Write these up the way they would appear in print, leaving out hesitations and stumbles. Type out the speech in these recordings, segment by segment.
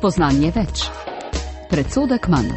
Spoznanje več. Predsodek manj.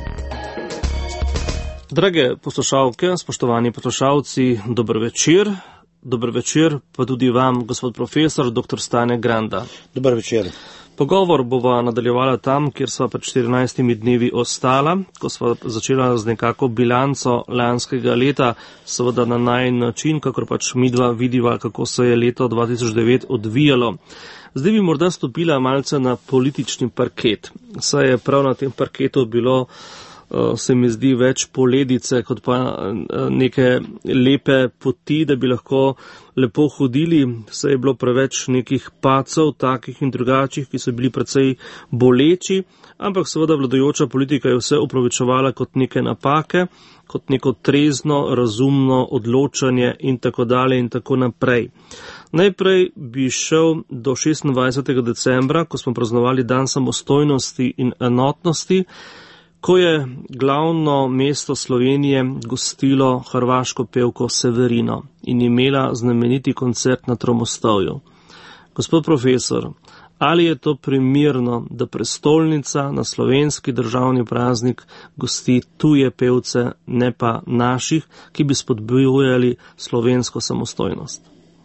Drage poslušalke, spoštovani poslušalci, dober večer. Dober večer pa tudi vam, gospod profesor, dr. Stane Granda. Dober večer. Pogovor bova nadaljevala tam, kjer sva pred 14 dnevi ostala, ko sva začela z nekako bilanco lanskega leta, seveda na najin način, kakor pač midva vidiva, kako se je leto 2009 odvijalo. Zdaj bi morda stopila malce na politični parket. Saj je prav na tem parketu bilo, se mi zdi, več poledice, kot pa neke lepe poti, da bi lahko lepo hodili. Saj je bilo preveč nekih pacov, takih in drugačih, ki so bili precej boleči, ampak seveda vladajoča politika je vse upravičevala kot neke napake, kot neko trezno, razumno odločanje in tako dalje in tako naprej. Najprej bi šel do 26. decembra, ko smo praznovali dan samostojnosti in enotnosti, ko je glavno mesto Slovenije gostilo hrvaško pevko Severino in imela znameniti koncert na Tromostovju. Gospod profesor, ali je to primerno, da prestolnica na slovenski državni praznik gosti tuje pevce, ne pa naših, ki bi spodbujali slovensko samostojnost?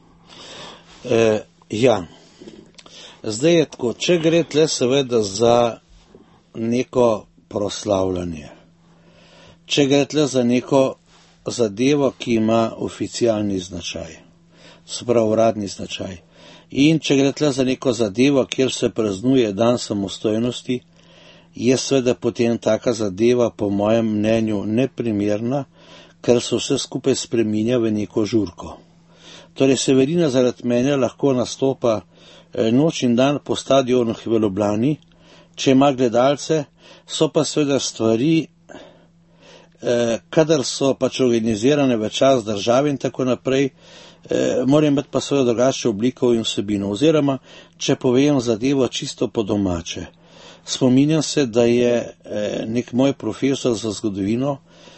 Ja, zdaj je tako, če gre tle seveda za neko proslavljanje, če gre tle za neko zadevo, ki ima oficialni značaj, se pravi uradni značaj, in če gre tle za neko zadevo, kjer se praznuje dan samostojnosti, je seveda potem taka zadeva po mojem mnenju neprimerna, ker se vse skupaj spreminja v neko žurko. Torej, Severina zaradi mene lahko nastopa noč in dan po stadionih v Ljubljani, če ima gledalce, so pa seveda stvari, kadar so pač organizirane v čas države in tako naprej, morajo imeti pa seveda drugače obliko in vsebino. Oziroma, če povem zadevo čisto po domače. Spominjam se, da je nek moj profesor za zgodovino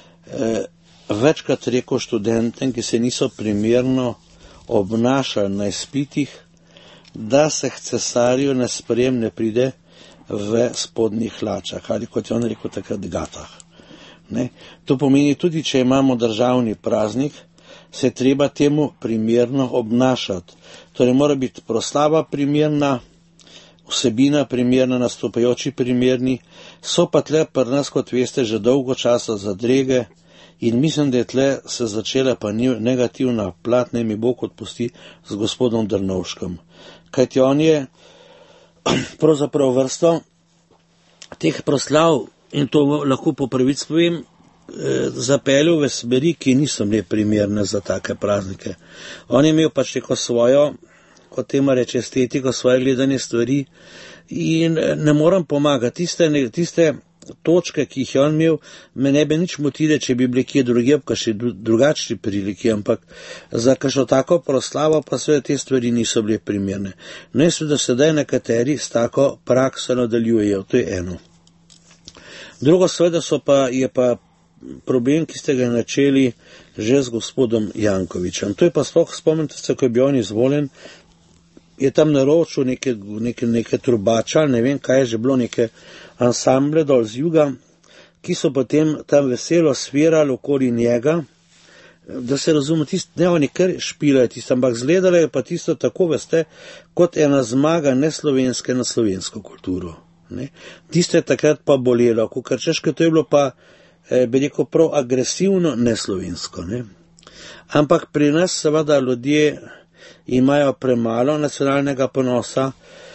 večkrat rekel študentem, ki se niso primerno obnašali na izpitih, da se k cesarju na sprejem ne pride v spodnjih hlačah, ali kot je on rekel takrat gatah. Ne? To pomeni tudi, če imamo državni praznik, se treba temu primerno obnašati. Torej mora biti proslava primerna, vsebina primerna, nastopajoči primerni, so pa tle pri nas, kot veste, že dolgo časa zadrege in mislim, da je tle se začela pa negativna plat, naj mi Bog odpusti, z gospodom Drnovškom. Kajti on je pravzaprav vrsto teh proslav, in to lahko po pravici povem, zapeljal v smeri, ki niso bile primerne za take praznike. On je imel pač neko svojo, kot temu reče, estetiko, svoje gledanje stvari in ne moram pomagati. Tiste točke, ki jih je on imel, me ne bi nič motile, če bi bili kje drugje, pa še drugačni priliki, ampak za kakšno tako proslavo pa seveda te stvari niso bile primerne. No in seveda sedaj nekateri s tako prakso nadaljujejo, to je eno. Drugo seveda je pa problem, ki ste ga načeli že z gospodom Jankovičem. To je pa sploh, spomnite se, ko je bil on izvoljen, je tam naročil neke trubača, ne vem kaj je že bilo, neke ansamble dol z juga, ki so potem tam veselo svirali okoli njega, da se razume, ne oni kar špilajo tisto, ampak zgledalo je pa tisto tako, veste, kot ena zmaga neslovenske na slovensko kulturo. Ne? Tisto je takrat pa bolelo, ker češko to je bilo pa, bi rekel, prav agresivno neslovensko. Ne? Ampak pri nas seveda ljudje imajo premalo nacionalnega ponosa,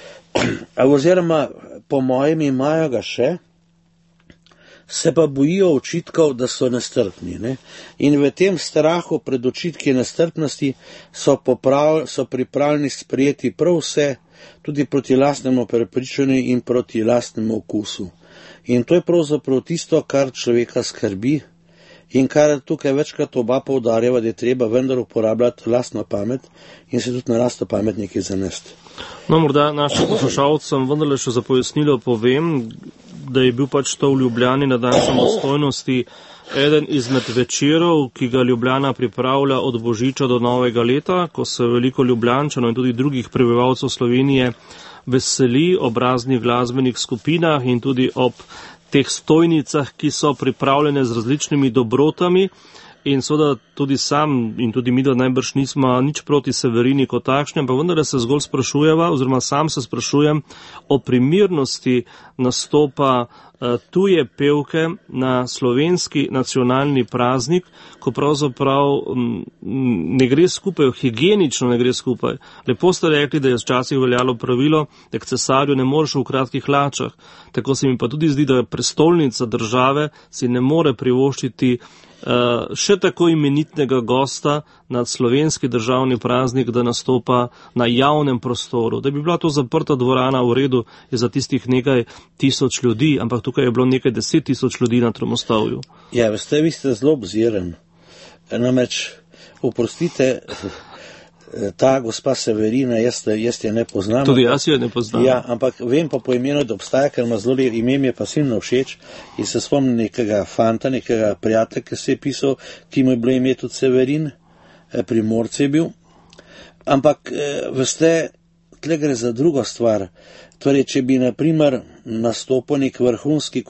oziroma po mojem imajo ga še, se pa bojijo očitkov, da so nestrpni. Ne? In v tem strahu pred očitki nestrpnosti so pripravljeni sprejeti prav vse, tudi proti lastnemu prepričanju in proti lastnemu okusu. In to je pravzaprav tisto, kar človeka skrbi in kar tukaj večkrat oba poudarjava, da je treba vendar uporabljati lastno pamet in se tudi na lastno pamet nekaj zanesti. No, morda našim poslušalcem vendarle še za pojasnilo povem, da je bil pač to v Ljubljani na dan samostojnosti eden izmed večerov, ki ga Ljubljana pripravlja od Božiča do Novega leta, ko se veliko Ljubljančanov in tudi drugih prebivalcev Slovenije veseli ob raznih glasbenih skupinah in tudi ob teh stojnicah, ki so pripravljene z različnimi dobrotami. In seveda tudi sam in tudi mi, da najbrž nismo nič proti Severini kot takšni, ampak vendar se zgolj sprašujeva, oziroma sam se sprašujem o primernosti nastopa tuje pevke na slovenski nacionalni praznik, ko pravzaprav ne gre skupaj, higienično ne gre skupaj. Lepo ste rekli, da je včasih veljalo pravilo, da k cesarju ne moreš v kratkih hlačah. Tako se mi pa tudi zdi, da prestolnica države si ne more privoščiti še tako imenitnega gosta nad slovenski državni praznik, da nastopa na javnem prostoru. Da bi bila to zaprta dvorana v redu je za tistih nekaj tisoč ljudi, ampak tukaj je bilo nekaj 10 000 ljudi na Tromostovju. Ja, veste, vi ste zelo obziren. Namreč, oprostite, ta gospa Severina, jaz je ne poznam. Tudi jaz je ne poznam. Ja, ampak vem pa po imenu, da obstaja, ker ima zelo ime mi je pa silno všeč in se spomnim nekega fanta, nekega prijatelja, ki se je pisal, ki mu je bilo ime tudi Severin, Primorce je bil. Ampak, veste, tle gre za drugo stvar. Torej, če bi, na primer, nastopil nek vrhunski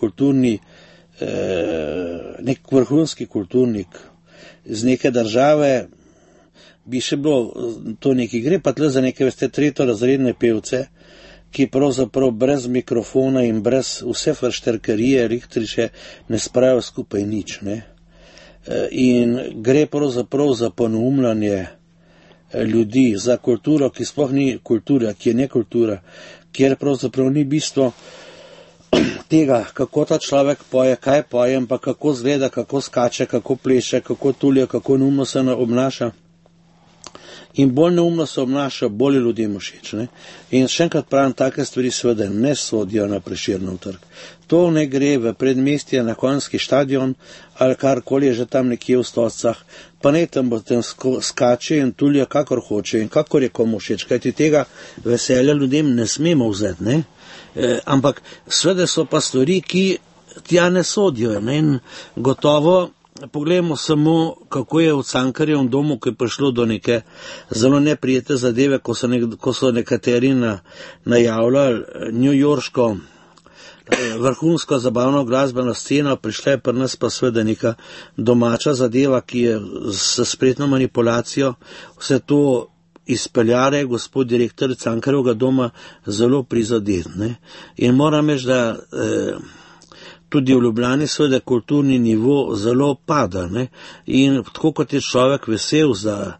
kulturnik iz neke države, bi še bilo to neki, gre pa tle za neke, veste, tretjorazredne pevce, ki pravzaprav brez mikrofona in brez vse fršterkerije, električe, ne spravijo skupaj nič, ne. In gre pravzaprav za poneumljanje ljudi, za kulturo, ki sploh ni kultura, ki je nekultura, kjer pravzaprav ni bistvo tega, kako ta človek poje, kaj poje, pa kako zgleda, kako skače, kako pleše, kako tulje, kako neumno se obnaša. In bolj neumno se obnaša, bolj ljudem všeč. In še enkrat pravim, take stvari seveda ne sodijo na Prešernov trg. To ne gre v predmestje na konjski štadion ali karkoli je že tam nekje v Stocah, pa ne tam bo tam skače in tulja, kakor hoče in kakor je komu všeč, kajti tega veselja ljudem ne smemo vzeti, ne? Ampak seveda so pa stvari, ki tja ne sodijo, ne? In gotovo poglejmo samo, kako je v Cankarjevem domu, ko je prišlo do neke zelo neprijete zadeve, ko so nekateri najavljali newyorško vrhunsko zabavno glasbeno sceno, prišla je pri nas pa seveda neka domača zadeva, ki je s spretno manipulacijo vse to izpeljare, gospod direktor Cankarjevega doma zelo prizadet. In moram reči, da tudi v Ljubljani seveda kulturni nivo zelo pada, ne? In tako kot je človek vesel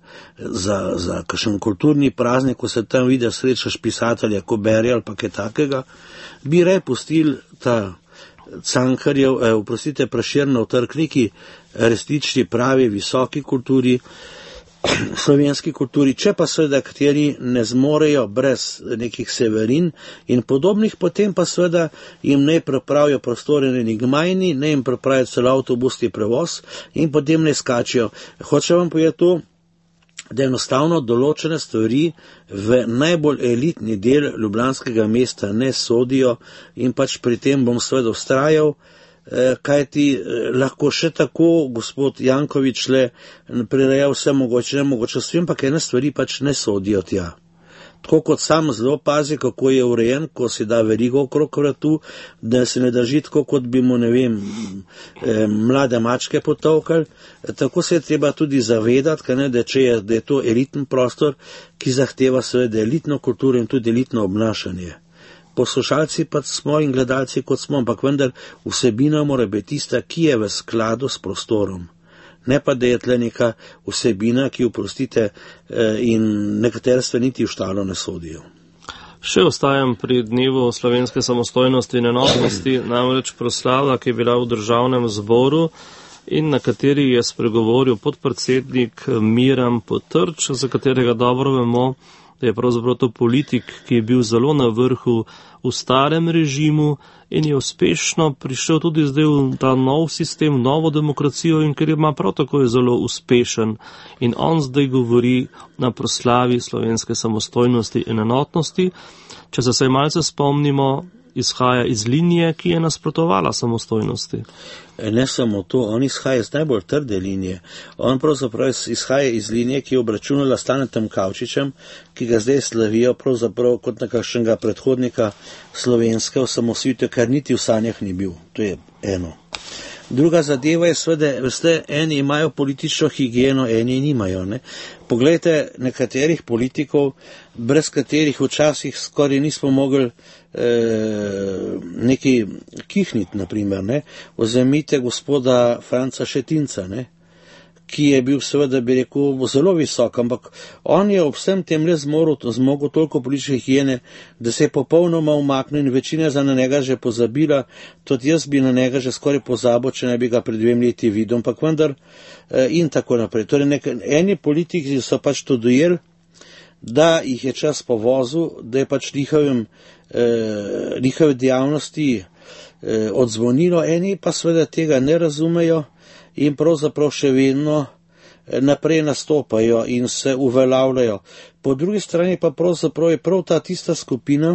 za kakšen kulturni praznik, ko se tam vidi, srečaš pisatelja, ko beri ali pa kaj takega, bi rej pustil ta Cankarjev, Prešernov trg, neki resnični pravi visoki kulturi, slovenski kulturi, če pa seveda kateri ne zmorejo brez nekih Severin in podobnih, potem pa seveda jim ne pripravijo prostore na Enigmajni, ne jim pripravijo celo avtobusni prevoz in potem ne skačijo. Hočem vam povedati to, da enostavno določene stvari v najbolj elitni del ljubljanskega mesta ne sodijo in pač pri tem bom seveda vztrajal, kajti lahko še tako gospod Janković le prireja vse mogoče, nemogoče, s tem pa ene stvari pač ne sodijo tja. Tako kot sam zelo pazi, kako je urejen, ko si da verigo okrog vratu, da se ne drži tako, kot bi mu, ne vem, mlade mačke potovkali, tako se je treba tudi zavedati, da je to eliten prostor, ki zahteva seveda elitno kulturo in tudi elitno obnašanje. Poslušalci pa smo in gledalci kot smo, ampak vendar vsebina mora biti tista, ki je v skladu s prostorom. Ne pa, da je tle neka vsebina, ki, oprostite, in nekatere stvari niti v štalo ne sodijo. Še ostajam pri dnevu slovenske samostojnosti in enotnosti, namreč proslava, ki je bila v državnem zboru in na kateri je spregovoril podpredsednik Miran Potrč, za katerega dobro vemo, da je pravzaprav to politik, ki je bil zelo na vrhu v starem režimu in je uspešno prišel tudi zdaj v ta nov sistem, novo demokracijo in ker ima prav tako je zelo uspešen. In on zdaj govori na proslavi slovenske samostojnosti in enotnosti. Če se malce spomnimo, izhaja iz linije, ki je nasprotovala samostojnosti. Ne samo to, on izhaja iz najbolj trde linije. On pravzaprav izhaja iz linije, ki je obračunala Stanetom Kavčičem, ki ga zdaj slavijo pravzaprav kot nekakšnega predhodnika slovenske osamosvojitve, kar niti v sanjah ni bil. To je eno. Druga zadeva je seveda, veste, eni imajo politično higieno, eni nimajo. Ne? Poglejte nekaterih politikov, brez katerih včasih skoraj nismo mogli neki kihniti, naprimer. Ne? Vzemite gospoda Franca Šetinca, ne? Ki je bil seveda, bi rekel, zelo visok, ampak on je ob vsem tem le zmogel toliko politične higiene, da se je popolnoma umaknil in večina za na njega že pozabila, tudi jaz bi na njega že skoraj pozabil, če ne bi ga pred 2 leti videl, ampak vendar in tako naprej. Torej, eni politiki so pač to dojeli, da jih je čas povozil, da je pač njihove dejavnosti odzvonilo, eni pa seveda tega ne razumejo in pravzaprav še vedno naprej nastopajo in se uveljavljajo. Po drugi strani pa pravzaprav je prav ta tista skupina,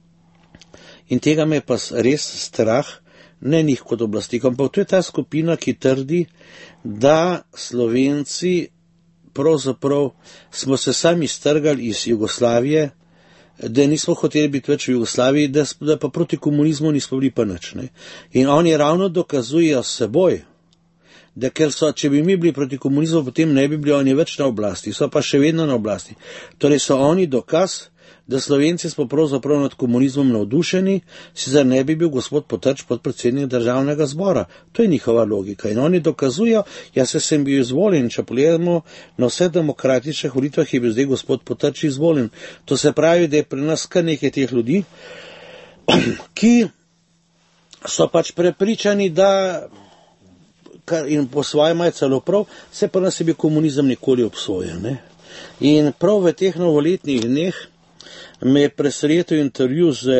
in tega me je pa res strah, ne njih kot oblastikov, ampak to je ta skupina, ki trdi, da Slovenci pravzaprav smo se sami strgali iz Jugoslavije, da nismo hoteli biti več v Jugoslaviji, da pa proti komunizmu nismo bili pa nič. Ne? In oni ravno dokazujejo s seboj, da ker so, če bi mi bili proti komunizmu, potem ne bi bili oni več na oblasti, so pa še vedno na oblasti. Torej so oni dokaz, da Slovenci smo pravzaprav nad komunizmom navdušeni, sicer ne bi bil gospod Potrč podpredsednik Državnega zbora. To je njihova logika. In oni dokazujo, jaz sem bil izvoljen, če pogledamo na vse demokratičnih volitvah, je bil zdaj gospod Potrč izvoljen. To se pravi, da je pri nas kar nekaj teh ljudi, ki so pač prepričani, da in po svoje imajo celo prav, se pa nas je bil komunizem nikoli obsojen. Ne? In prav v teh novoletnih dneh me je presretil intervju z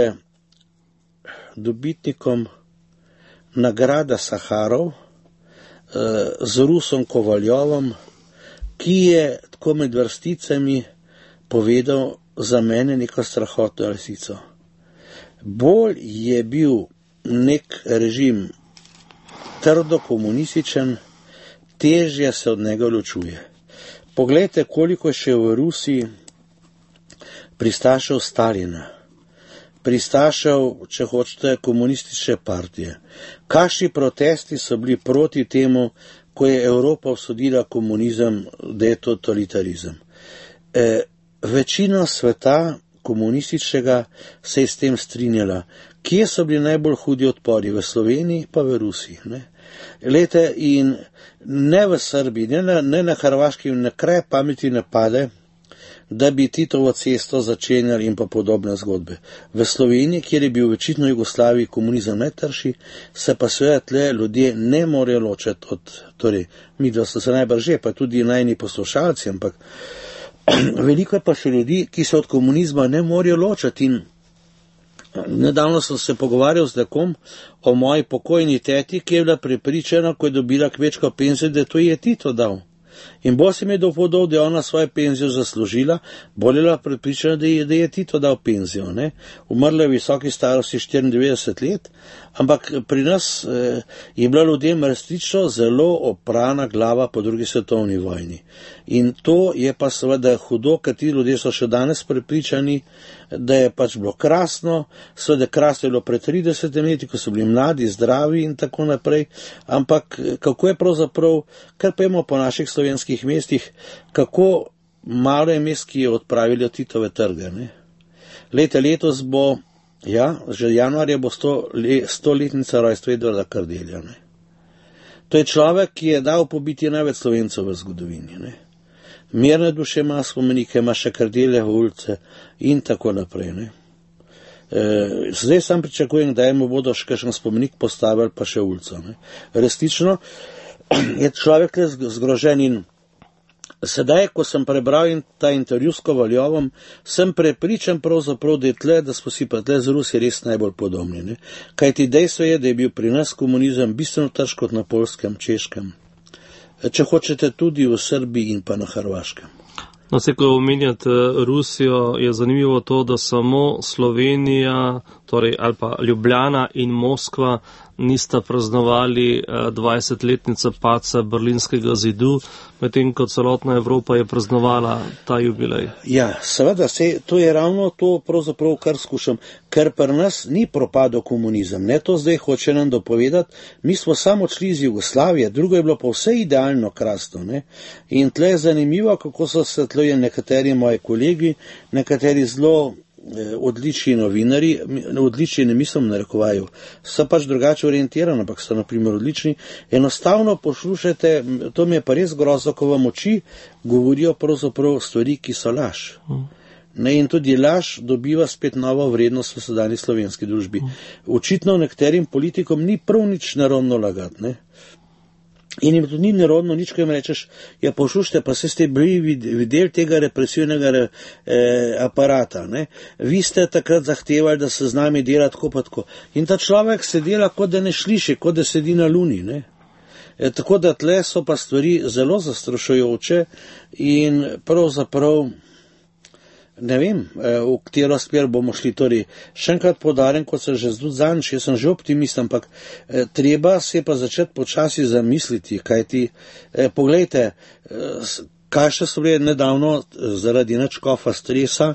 dobitnikom nagrada Saharov, z Rusom Kovaljovom, ki je tako med vrsticami povedal za mene neko strahotno resnico. Bolj je bil nek režim trdo komunističen, težje se od njega ločuje. Poglejte, koliko je še v Rusiji pristašev Stalina, pristašev, če hočete, komunistične partije. Kakšni protesti so bili proti temu, ko je Evropa obsodila komunizem, da je totalitarizem. Večina sveta komunističnega se je s tem strinjala. Kje so bili najbolj hudi odpori? V Sloveniji pa v Rusiji. Ne? Lete, in ne v Srbiji, ne na Hrvaški, na kraj pameti ne pade, da bi Titovo cesto začenjali in pa podobne zgodbe. V Sloveniji, kjer je bil večino Jugoslaviji komunizem najtrši, se pa seveda tle ljudje ne morejo ločiti od, torej, mi dva so se najbrž že, pa tudi najni poslušalci, ampak veliko je pa še ljudi, ki se od komunizma ne morejo ločiti. In nedavno sem se pogovarjal z nekom o moji pokojni teti, ki je bila prepričana, ko je dobila kmečko penzijo, da to je Tito dal. In bolj se mi je dopovedal, da je ona svojo penzijo zaslužila, bolj je bila prepričana, da je Tito dal penzijo. Ne? Umrla je v visoki starosti 94 let, ampak pri nas je bila ljudem resnično zelo oprana glava po drugi svetovni vojni. In to je pa seveda hudo, ker ti ljudje so še danes prepričani, da je pač bilo krasno, seveda krasno je bilo pred 30 leti, ko so bili mladi, zdravi in tako naprej, ampak kako je pravzaprav, kar pa imamo po naših slovenskih mestih, kako malo je mest, ki je odpravili Titove trge. Ne? Letos bo, že januarja bo 100-letnica rojstva Edvarda Kardelja. Ne? To je človek, ki je dal pobiti največ Slovencev v zgodovini. Ne? Mirne duše ima spomenike, ima še Kardeljeve ulice in tako naprej. Ne? Zdaj sam pričakujem, da mu bodo še kakšen spomenik postavili, pa še ulico. Ne? Resnično je človek le zgrožen in sedaj, ko sem prebral ta intervju s Kovaljovom, sem prepričan pravzaprav, da je tle, da smo si pa tle z Rusi res najbolj podobni. Ne? Kajti dejstvo je, da je bil pri nas komunizem bistveno težji kot na Poljskem, Češkem. Če hočete tudi v Srbiji in pa na Hrvaškem. No, se, ko omenjate Rusijo, je zanimivo to, da samo Slovenija torej ali pa Ljubljana in Moskva nista praznovali 20-letnice padca Berlinskega zidu, medtem ko celotna Evropa je praznovala ta jubilej. Ja, seveda, to je ravno to pravzaprav, kar skušam, ker pri nas ni propadel komunizem, ne, to zdaj hoče nam dopovedati, mi smo samo odšli iz Jugoslavije, drugo je bilo pa vse idealno krasno, ne, in tle je zanimivo, kako so se tle nekateri moji kolegi, nekateri zelo odlični novinari, odlični ne mislim narekovaju, so pač drugače orientirani, ampak so naprimer odlični, enostavno poslušajte, to mi je pa res grozno, ko vam oči govorijo pravzaprav stvari, ki so laž. Ne, in tudi laž dobiva spet novo vrednost v sedanji slovenski družbi. Očitno nekaterim politikom ni prav nič nerodno lagati, ne. In jim tudi ni nerodno nič, ko jim rečeš, ja, poslušajte, pa se ste bili videli tega represivnega aparata, ne. Vi ste takrat zahtevali, da se z nami dela tako pa tako. In ta človek se dela, kot da ne sliši, kot da sedi na luni, ne. Tako da tle so pa stvari zelo zastrašujoče in pravzaprav ne vem, v katero smer bomo šli. Torej, še enkrat poudarjam, kot sem že zdaj zadnjič, jaz sem že optimist, ampak treba se pa začeti počasi zamisliti, kajti, poglejte, kaj še so bile nedavno zaradi nadškofa stresa,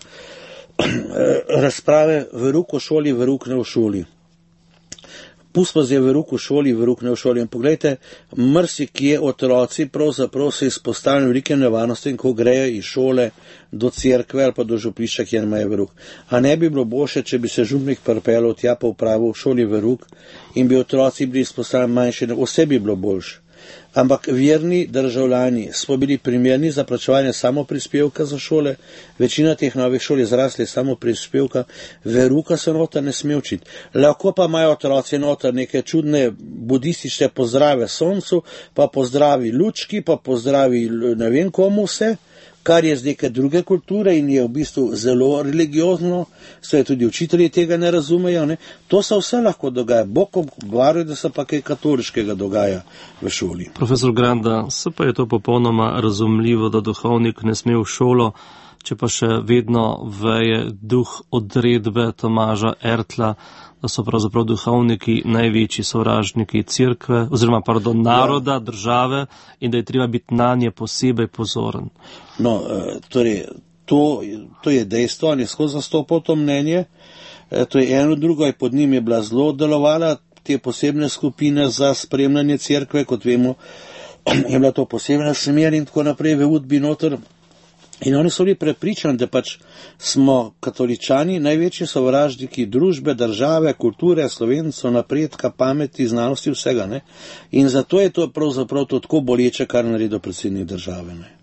razprave veruk v šoli, veruk ne v šoli. Pustimo zdaj veruk v šoli, veruk ne v šoli. In poglejte, marsikje otroci pravzaprav se izpostavljajo velike nevarnosti, ko grejo iz šole do cerkve ali pa do župrišča, kjer imajo veruk. A ne bi bilo boljše, če bi se župnik pripeljal tja pa upravil v šoli veruk in bi otroci bili izpostavljeni manjši, vse bi bilo boljše. Ampak verni državljani smo bili primerni za plačevanje samoprispevka za šole, večina teh novih šol je zrasli samoprispevka, veruka se noter ne sme učiti. Lahko pa imajo otroci noter neke čudne budistične pozdrave soncu, pa pozdravi lučki, pa pozdravi ne vem komu vse, kar je z neke druge kulture in je v bistvu zelo religiozno, svoje tudi učitelji tega ne razumejo, ne. To se vse lahko dogaja, Bog obvaruje, da se pa kaj katoliškega dogaja v šoli. Profesor Granda, se pa je to popolnoma razumljivo, da duhovnik ne sme v šolo, če pa še vedno veje duh odredbe Tomaža Ertla, da so pravzaprav duhovniki največji sovražniki cerkve, oziroma naroda, države in da je treba biti na nje posebej pozoren. No, torej, to je dejstvo, on je skozi zastopal to mnenje, to je eno, drugo je pod njim je bila zelo delovala, te posebne skupine za spremljanje cerkve, kot vemo, je bila to posebna smer in tako naprej v Udbi noter. In oni so bili prepričani, da pač smo katoličani največji sovražniki družbe, države, kulture, Slovencev, napredka, pameti, znanosti, vsega, ne. In zato je to pravzaprav to tako boleče, kar naredil predsednik države, ne.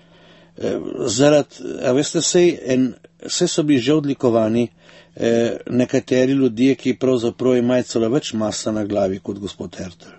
Veste, saj so bili že odlikovani nekateri ljudje, ki pravzaprav imajo celo več masa na glavi kot gospod Ertl.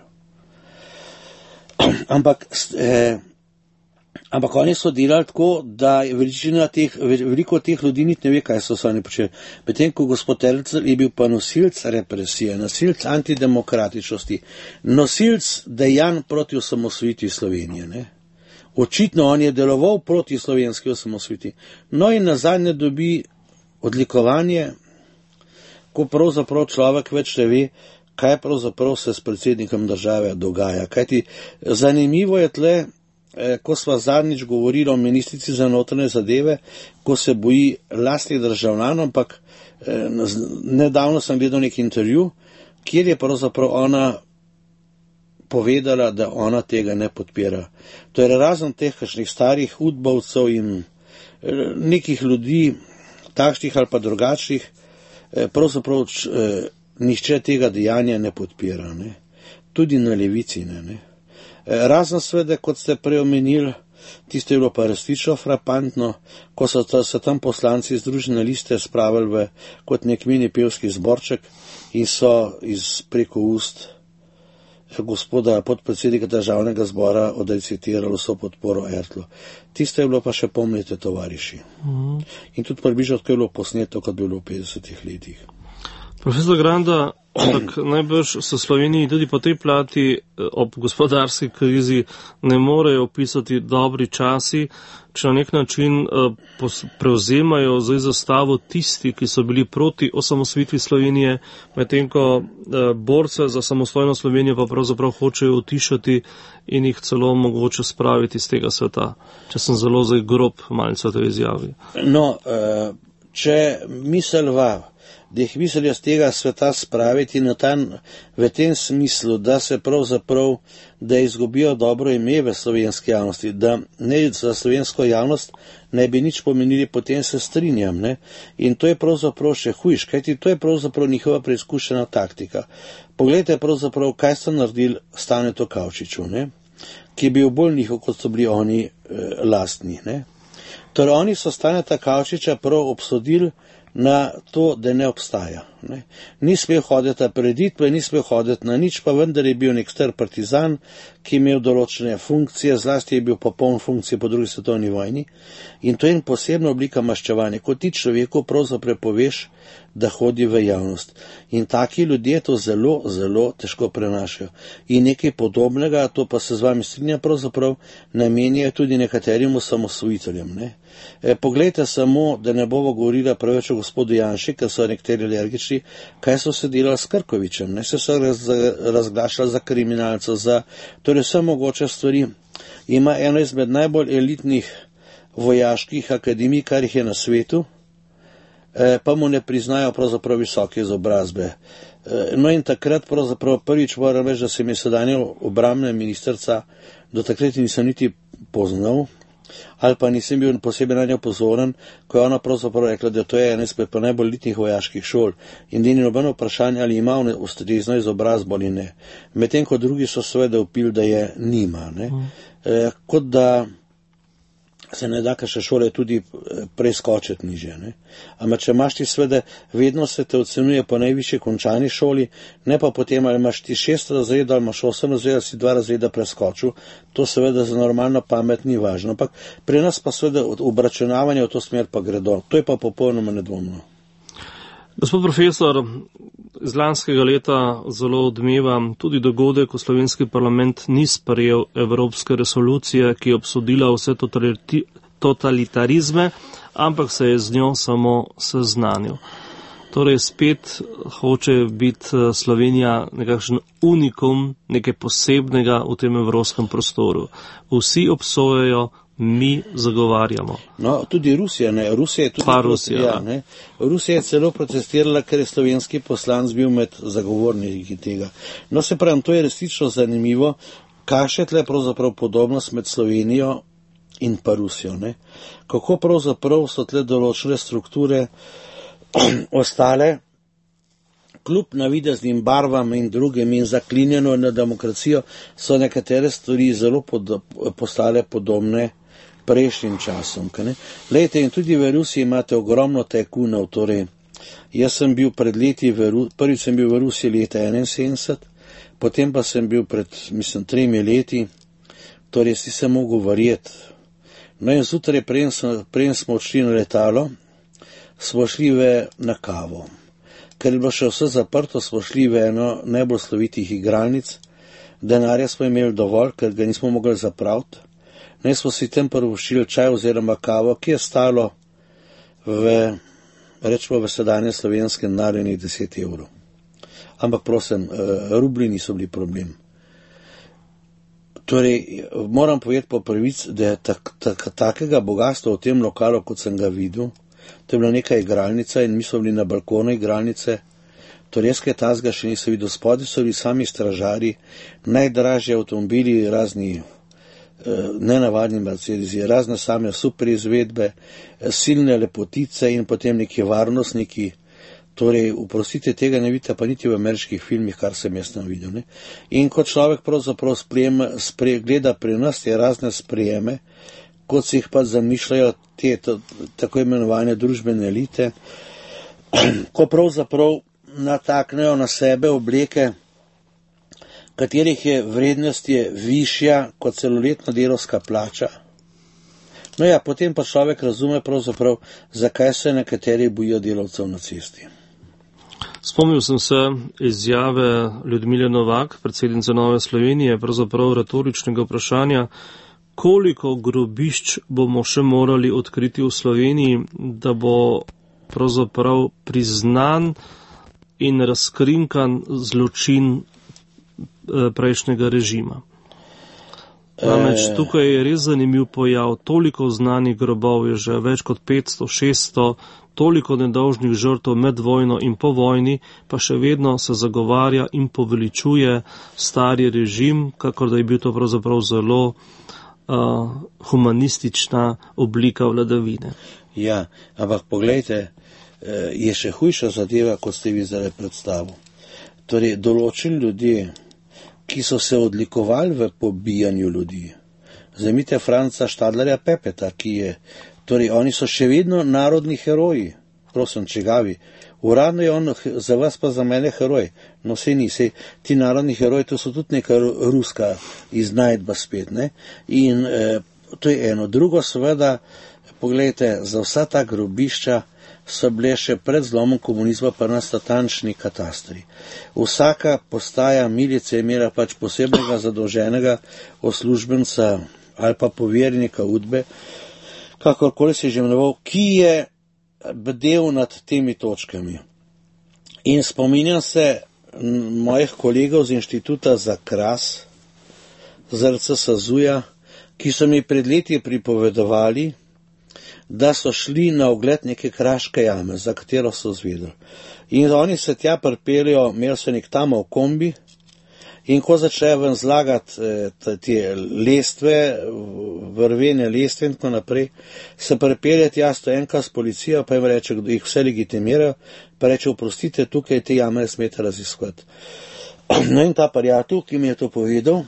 Ampak oni so delali tako, da veliko teh ljudi niti ne ve, kaj so oni počeli. Medtem ko gospod Ertl je bil pa nosilc represije, nosilc antidemokratičnosti, nosilc dejanj proti osamosvojitvi Slovenije, ne. Očitno on je deloval proti slovenski osamosvojitvi. No in nazadnje dobi odlikovanje, ko pravzaprav človek več ne ve, kaj pravzaprav se s predsednikom države dogaja. Kajti zanimivo je tle, ko sva zadnjič govorili o ministrici za notranje zadeve, ko se boji lastnih državljanov, ampak nedavno sem gledal nek intervju, kjer je pravzaprav ona povedala, da ona tega ne podpira. To je razen teh kakšnih starih udbovcev in nekih ljudi, takšnih ali pa drugačnih, pravzaprav nihče tega dejanja ne podpira, ne. Tudi na levici ne. Razen sveda, kot ste prej omenili, tisto je bilo pa resnično frapantno, ko so se tam poslanci Združene liste spravili kot nek mini pevski zborček in so preko ust gospoda podpredsednika državnega zbora odrecitirali vso podporo Ertlu. Tisto je bilo pa še pomnite, tovariši. In tudi približno tako je bilo posneto, kot bi bilo v 50 letih. Profesor Granda, Ampak najbrž so Sloveniji tudi po tej plati ob gospodarski krizi ne morejo opisati dobri časi, če na nek način prevzemajo zdaj zastavo tisti, ki so bili proti osamosvojitvi Slovenije, medtem ko borce za samostojno Slovenijo pa pravzaprav hočejo utišati in jih celo mogoče spraviti iz tega sveta. Če sem zelo zdaj grob malce v tej izjavi. No, če mislva, da jih mislijo z tega sveta spraviti v tem smislu, da se pravzaprav, da izgubijo dobro ime v slovenski javnosti, da ne za slovensko javnost ne bi nič pomenili, potem se strinjam. Ne? In to je pravzaprav še hujš, kajti to je pravzaprav njihova preizkušena taktika. Poglejte pravzaprav, kaj so naredili Stanetu Kavčiču, ne? Ki je bil bolj njihov, kot so bili oni lastni. Ne? Torej, oni so Staneta Kavčiča prav obsodili na to, da ne obstaja. Ne. Ni smel hoditi na preditve, ni smel hoditi na nič, pa vendar je bil nek star partizan, ki je imel določene funkcije, zlasti je bil popoln funkcije po drugi svetovni vojni, in to je ena posebna oblika maščevanja, ko ti človeku pravzaprav poveš, da hodi v javnost. In taki ljudje to zelo, zelo težko prenašajo. In nekaj podobnega, to pa se z vami strinjam, pravzaprav namenjajo tudi nekaterim osamosvojiteljem. Ne. Poglejte samo, da ne bomo govorila preveč o gospodu Janši, ker so nekateri alergični, kaj so se delali s Krkovičem, ne, se so razglašali za kriminalcev, torej vse mogoče stvari. Ima eno izmed najbolj elitnih vojaških akademij, kar jih je na svetu, pa mu ne priznajo pravzaprav visoke izobrazbe. No in takrat pravzaprav prvič moram reči, da se mi sedanja obrambna ministrica do takrat nisem niti poznal, ali pa nisem bil posebej na njo pozoren, ko je ona pravzaprav rekla, da to je ena izmed najbolj elitnih vojaških šol in da ni nobeno vprašanje, ali ima ustrezno izobrazbo ali ne. Medtem ko drugi so seveda upili, da je nima. Ne? Kot da se ne da kakšne šole tudi preskočiti niže. Ne? Ampak če imaš ti seveda, vedno se te ocenjuje po najvišji končani šoli, ne pa potem, ali imaš ti 6 razredov, ali imaš 8 razredov, ali si 2 razreda preskočil, to seveda za normalno pamet ni važno. Ampak pri nas pa seveda obračunavanje v to smer pa gredo. To je pa popolnoma nedvomno. Gospod profesor, iz lanskega leta zelo odmeva tudi dogodek, ko slovenski parlament ni sprejel evropske resolucije, ki je obsodila vse totalitarizme, ampak se je z njo samo seznanil. Torej spet hoče biti Slovenija nekakšen unikum, nekaj posebnega v tem evropskem prostoru. Vsi obsojajo, mi zagovarjamo. No, tudi Rusija, ne. Rusija je tudi Rusija, ne. Rusija je celo protestirala, ker je slovenski poslanec bil med zagovorniki tega. No, se pravim, to je resnično zanimivo, kakšna je tle pravzaprav podobnost med Slovenijo in pa Rusijo, ne. Kako pravzaprav so tle določene strukture ostale, kljub navideznim barvam in drugim in zaklinjeno na demokracijo, so nekatere stvari zelo postale podobne prejšnjim časom. Lejte, in tudi v Rusiji imate ogromno tajkunov, torej, jaz sem bil pred leti, prvič sem bil v Rusiji leta 71, potem pa sem bil pred, 3 leti, torej si se mogel verjeti. No in zjutraj, preden smo odšli na letalo, smo šli na kavo. Ker je bilo še vse zaprto, smo šli v eno najbolj slovitih igralnic, denarja smo imeli dovolj, ker ga nismo mogli zapraviti. Ne smo si tem prvošili čaj oziroma kavo, ki je stalo rečemo v sedanje slovenske denarjenih 10 evrov. Ampak prosim, rubli niso bili problem. Torej, moram povedati po pravici, da je takega bogatstva v tem lokalu, kot sem ga videl, to je bila neka igralnica in mi smo bili na balkonu igralnice, torej jaz kaj tazga še nisem videl, spodaj so bili sami stražari, najdražji avtomobili, razni nenavadni Mercedesi, razne same super izvedbe, silne lepotice in potem neki varnostniki. Torej, oprostite, tega ne vidite pa niti v ameriških filmih, kar sem jaz tam videl. Ne? In kot človek pravzaprav gleda pri nas te razne sprejeme, kot si jih pa zamišljajo te tako imenovane družbene elite, ko pravzaprav nataknejo na sebe obleke, katerih je vrednost je višja kot celoletna delovska plača. No ja, potem pa človek razume pravzaprav, zakaj se nekateri bojijo delavcev na cesti. Spomnil sem se izjave Ljudmile Novak, predsednice Nove Slovenije, pravzaprav retoričnega vprašanja, koliko grobišč bomo še morali odkriti v Sloveniji, da bo pravzaprav priznan in razkrinkan zločin prejšnjega režima. Namreč tukaj je res zanimiv pojav, toliko znanih grobov je že več kot 500, 600, toliko nedolžnih žrtev med vojno in po vojni, pa še vedno se zagovarja in poveličuje stari režim, kakor da je bil to pravzaprav zelo humanistična oblika vladavine. Ja, ampak poglejte, je še hujša zadeva, kot ste vi zdaj predstavili. Torej, določeni ljudje, ki so se odlikovali v pobijanju ljudi. Vzemite Franca Štadlerja Pepeta, ki je, torej oni so še vedno narodni heroji, prosim, čigavi. Uradno je on za vas pa za mene heroj, no sej ni, sej ti narodni heroji, to so tudi neka ruska iznajdba spet, ne? In to je eno. Drugo seveda, poglejte, za vsa ta grobišča so bile še pred zlomom komunizma pa nas natančni katastri. Vsaka postaja milice je imela pač posebnega zadolženega uslužbenca ali pa povernika Udbe, kakorkoli se je že imenoval, ki je bdel nad temi točkami. In spominjam se mojih kolegov z inštituta za Kras, ZRC Sazuja, ki so mi pred leti pripovedovali, da so šli na ogled neke kraške jame, za katero so zvedeli. In oni se tja pripeljajo, imeli so nek tam v kombi, in ko začnejo ven zlagati te lestve, vrvene lestve in tako naprej, se pripelje tja stoenka s policijo, pa jim reče, jih vse legitimirajo, pa reče, oprostite, tukaj te jame ne smete raziskovati. No in ta prijatelj, ki mi je to povedal,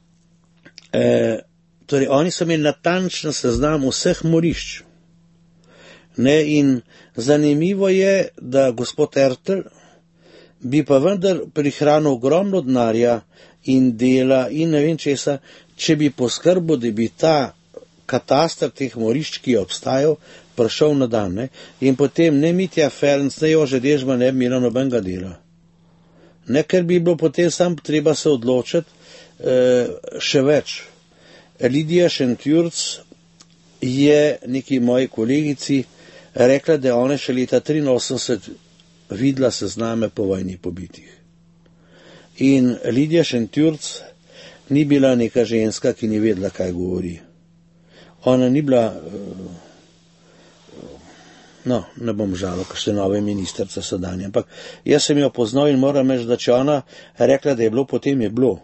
torej oni so imeli natančen seznam vseh morišč. Ne, in zanimivo je, da gospod Ertl bi pa vendar prihranil ogromno denarja in dela in ne vem česa, če bi poskrbel, da bi ta kataster teh morišč, ki je obstajal, prišel na dan. Ne? In potem ne Mitja Ferenc, ne Jože Dežman ne bi imela nobenega dela. Ne, ker bi bilo potem sam treba se odločiti še več. Lidija Šentjurc je neki moji kolegici rekla, da je ona še leta 83 videla sezname po vojni pobitih. In Lidija Šentjurc ni bila neka ženska, ki ni vedela, kaj govori. Ona ni bila, no, ne bom žalil, kakšne nove ministrice sedanje, ampak jaz sem jo poznal in moram reči, da če ona rekla, da je bilo, potem je bilo.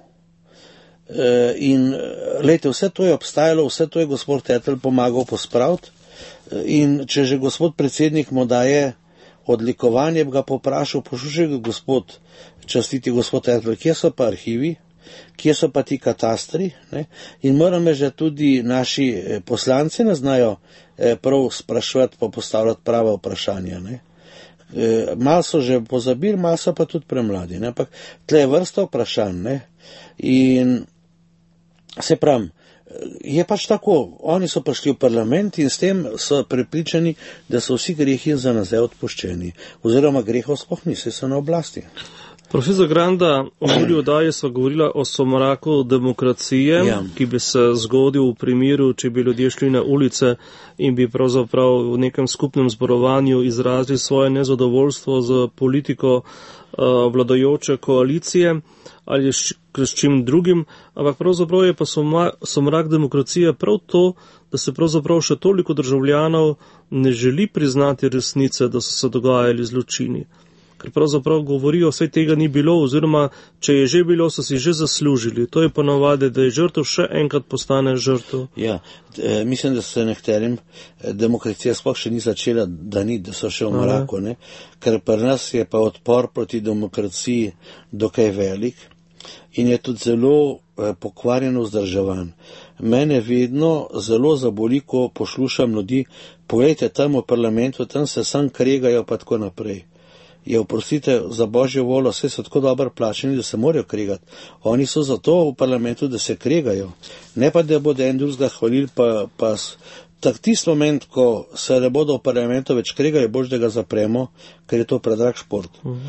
In lejte, vse to je obstajalo, vse to je gospod Ertl pomagal pospraviti. In če že gospod predsednik mu daje odlikovanje, bi ga poprašal, poslušaj ga gospod, častiti gospod Ertl, kje so pa arhivi, kje so pa ti katastri, ne? In moram reči, da tudi naši poslanci ne znajo prav spraševati pa postavljati prava vprašanja, ne? Malo so že pozabili, malo so pa tudi premladi, ne? Ampak tle je vrsta vprašanj, ne? In se pravim, je pač tako, oni so prišli v parlament in s tem so prepričani, da so vsi grehi za nazaj odpuščeni, oziroma grehov sploh ni, saj so na oblasti. Profesor Granda, v minuli oddaji sva govorila o somraku demokracije, ja, ki bi se zgodil v primeru, če bi ljudje šli na ulice in bi pravzaprav v nekem skupnem zborovanju izrazili svoje nezadovoljstvo z politiko vladajoče koalicije ali s čim drugim, ampak pravzaprav je pa somrak demokracije prav to, da se pravzaprav še toliko državljanov ne želi priznati resnice, da so se dogajali zločini. Ker pravzaprav govorijo, vse tega ni bilo, oziroma če je že bilo, so si že zaslužili. To je ponovadi, da je žrtev še enkrat postane žrtev. Ja, mislim, da se nekaterim demokracija sploh še ni začela, da so še v mraku, ne? Ker pri nas je pa odpor proti demokraciji dokaj velik in je tudi zelo pokvarjeno vzdrževan. Mene vedno zelo zaboli, ko poslušam ljudi, pogledajte, tam v parlamentu, tam se sam kregajo pa tako naprej. Je, oprostite, za božjo voljo, vse so tako dobro plačeni, da se morajo kregati. Oni so zato v parlamentu, da se kregajo. Ne pa, da bodo en drugega hvalili, pa tisti moment, ko se ne bodo v parlamentu več kregali, bož da ga zapremo, ker je to predrag šport.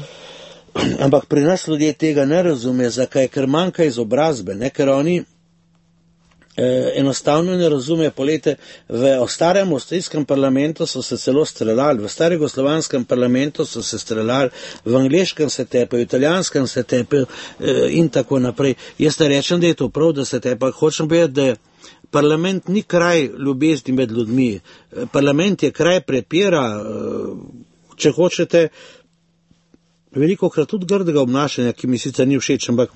Ampak pri nas ljudje tega ne razume, zakaj, ker manjka izobrazbe, ne, ker oni enostavno ne razume. Polete, v starem avstrijskem parlamentu so se celo streljali, v starem jugoslovanskem parlamentu so se streljali, v angleškem se tepejo, v italijanskem se tepejo in tako naprej. Jaz ne rečem, da je to prav, da se tepejo, hočem povedati, da parlament ni kraj ljubezni med ljudmi. Parlament je kraj prepira, če hočete, veliko krat tudi grdega obnašanja, ki mi sicer ni všeč, ampak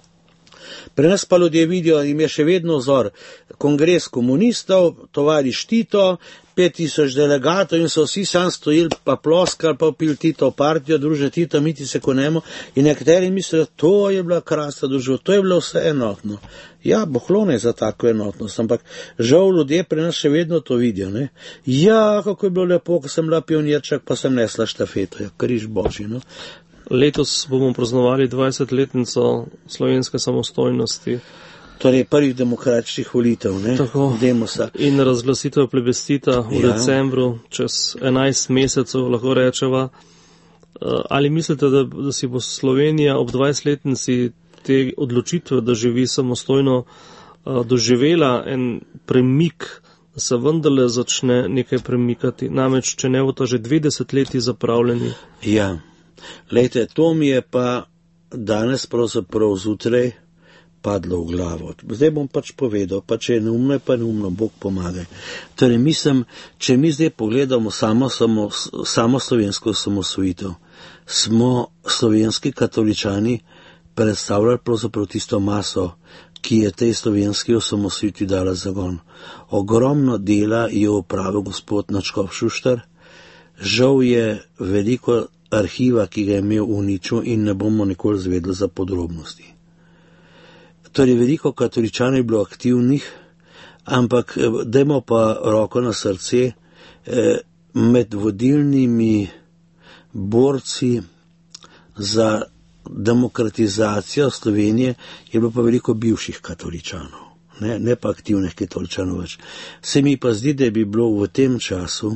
pri nas pa ljudje vidijo, jim je še vedno vzor kongres komunistov, tovariš Tito, 5000 delegatov in so vsi sam stojili pa ploskali, pa pil Tito partijo, druže Tito, mi ti se konemo in nekateri mislijo, to je bila krasna družba, to je bilo vse enotno. Ja, bohlone za tako enotnost, ampak žal ljudje pri nas še vedno to vidijo, ne. Ja, kako je bilo lepo, ko sem bila pionirček, pa sem nesla štafeto, ja, križ božji, no. Letos bomo praznovali 20-letnico slovenske samostojnosti. Torej prvih demokratičnih volitev, ne? Tako. Demosa. In razglasitev plebiscita v decembru, čez 11 mesecev, lahko rečeva. Ali mislite, da si bo Slovenija ob 20-letnici te odločitve, da živi samostojno, doživela en premik, da se vendarle začne nekaj premikati? Namreč, če ne bo to že 20 leti zapravljeni. Ja. Lejte, to mi je pa danes pravzaprav zjutraj padlo v glavo. Zdaj bom pač povedal, pa če je neumno, je pa neumno, Bog pomagaj. Torej mislim, če mi zdaj pogledamo samo slovensko samosvojitev, smo slovenski katoličani predstavljali pravzaprav tisto maso, ki je tej slovenski osamosvojitvi dala zagon. Ogromno dela je opravil gospod Nadškof Šuštar, žal je veliko arhiva, ki ga je imel uničil in ne bomo nikoli zvedeli za podrobnosti. Torej, veliko katoličanov je bilo aktivnih, ampak dajmo pa roko na srce, med vodilnimi borci za demokratizacijo Slovenije je bilo pa veliko bivših katoličanov, ne pa aktivnih katoličanov več. Se mi pa zdi, da bi bilo v tem času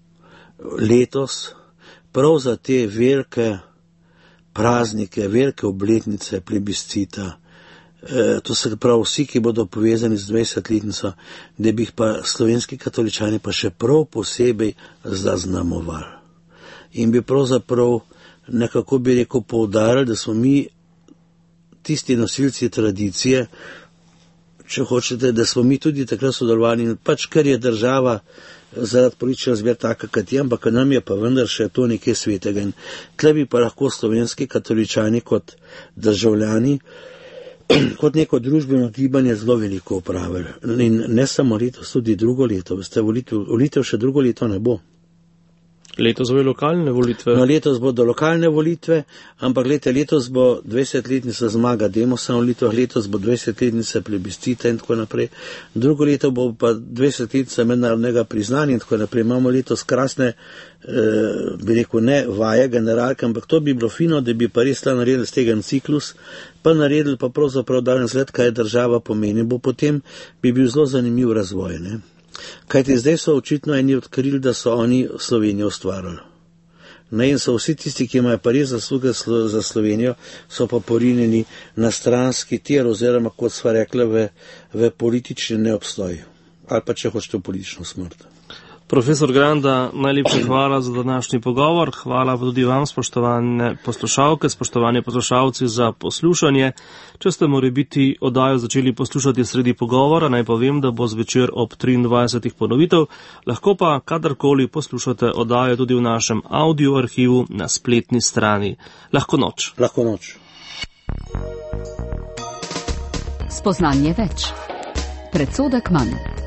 letos prav za te velike praznike, velike obletnice plebiscita, to se pravi vsi, ki bodo povezani z 20-letnico, da bi jih pa slovenski katoličani pa še prav posebej zaznamovali. In bi pravzaprav nekako bi rekel poudarili, da smo mi tisti nosilci tradicije, če hočete, da smo mi tudi takrat sodelovali, pač ker je država zaradi politične razmer taka, kot je, ampak nam je pa vendar še to nekaj svetega. In tle bi pa lahko slovenski katoličani kot državljani, kot neko družbeno gibanje zelo veliko opravili. In ne samo letos, tudi drugo leto. Veste, volitev še drugo leto ne bo. Letos bodo lokalne volitve. No, letos bodo lokalne volitve, ampak letos bo 20-letnica zmaga Demosa na volitvah, letos bo 20-letnica plebiscita in tako naprej. Drugo leto bo pa 20-letnica mednarodnega priznanja in tako naprej. Imamo letos krasne, bi rekel, ne vaje generalke, ampak to bi bilo fino, da bi pa res naredili z tega ciklus, pa naredili pa pravzaprav dalen zgled, kaj država pomeni, bo potem bi bil zelo zanimiv razvoj, ne. Kajti zdaj so očitno eni odkrili, da so oni Slovenijo ustvarili. In so vsi tisti, ki imajo pa res zasluge za Slovenijo, so pa porinjeni na stranski tir oziroma, kot sva rekla, v politični neobstoj. Ali pa če hočete v politično smrt. Profesor Granda, najlepša hvala za današnji pogovor. Hvala tudi vam, spoštovane poslušalke, spoštovani poslušalci, za poslušanje. Če ste morebiti oddajo začeli poslušati sredi pogovora, naj povem, da bo zvečer ob 23. ponovitev, lahko pa kadarkoli poslušate oddajo tudi v našem audio arhivu na spletni strani. Lahko noč. Lahko noč. Spoznanje več. Predsodek manj.